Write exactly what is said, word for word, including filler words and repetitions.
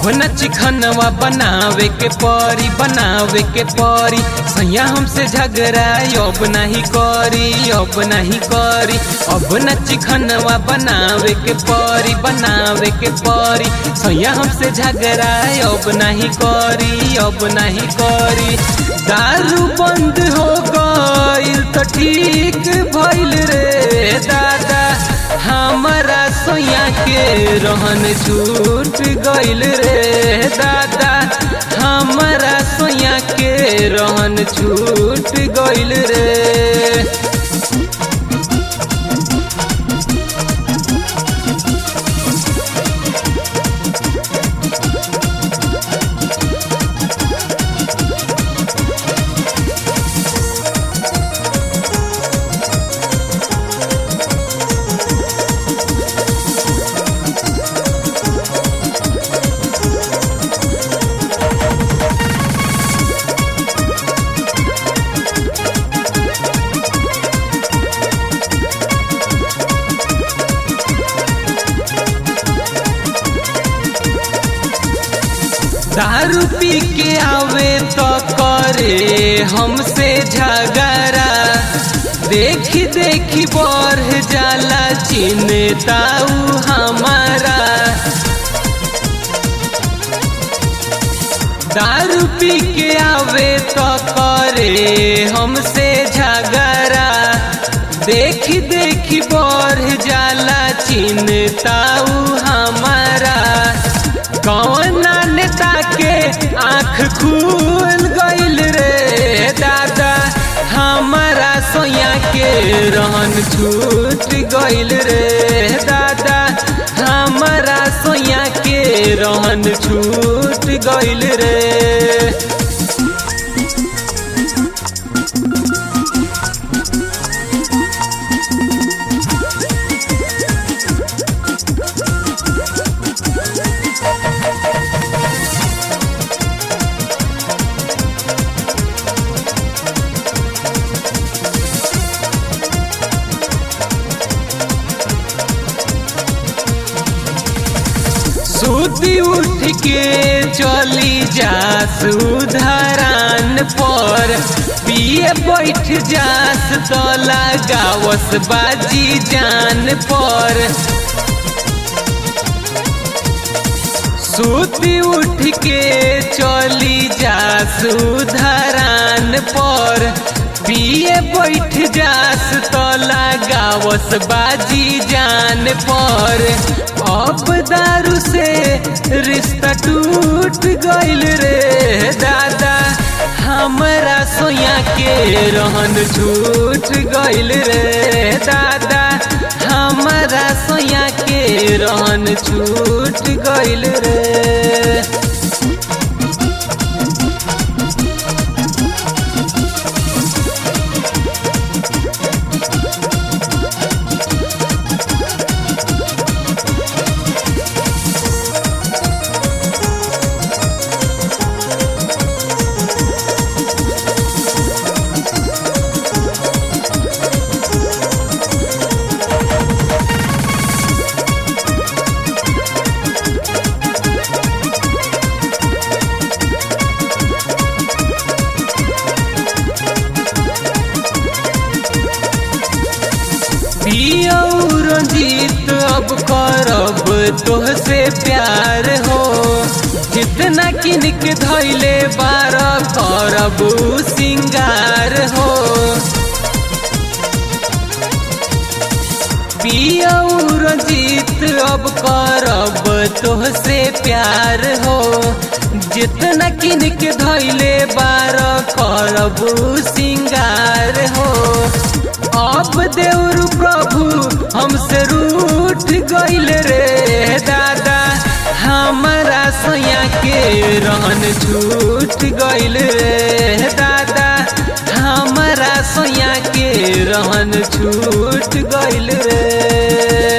न चिखनवा बनावे के परी बनावे के परी सैया हमसे झगड़ा अब नहीं करी अब नहीं करी अब न चिखनवा बनावे के परी बनावे के परी सैया हमसे झगड़ा अब नहीं करी अब नहीं करी। दारू बंद हो गइल तो ठीक भइल रे दादा हमारा सोया के रहन छूट गइल रे दादा हमारा सोया के रहन छूट गइल रे। दारू पी के आवे तो करे हमसे झगड़ा देखी देखी बढ़ जाला चिन्हता हमारा। दारू पी के आवे तो करे हमसे झगड़ा देखी देखी बढ़ जाला चिन्हता हमारा। कौन नेता के आँख खुल गइल रे दादा हमारा सोया के रहन छूट गइल रे दादा हमारा सोया के रहन छूट गइल रे। सूती उठ के चली जा सुधरान पर पिए बैठ जास तो लगावस बाजी जान पर। सूती उठ के चली जा सुधरान पर पिए बैठ जास तो लगावस बाजी जान पर। अब दारू से रिश्ता टूट गइल रे दादा हमारा सोया के रहन छूट गइल रे दादा हमारा सोया के रहन छूट गइल रे। रंजीत अब करब तोहसे प्यार हो जितना किनक धैले बार करब सिंगार हो। पियऊ रंजीत अब करब तोहसे प्यार हो जितना किनक धैले बार करब सिंगार हो। अब देवर प्रभु हमसे रूठ गइल रे दादा हमारा सोया के रहन छूट गइल रे दादा हमारा सोया के रहन छूट गइल रे।